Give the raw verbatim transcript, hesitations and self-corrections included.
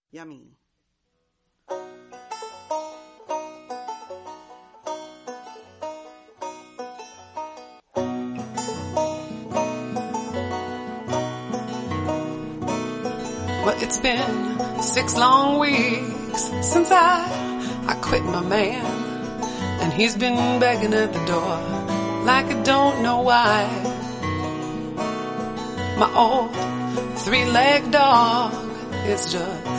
Yummy. Well, it's been six long weeks since I, I quit my man, and he's been begging at the door like I don't know why. My old three-legged dog is just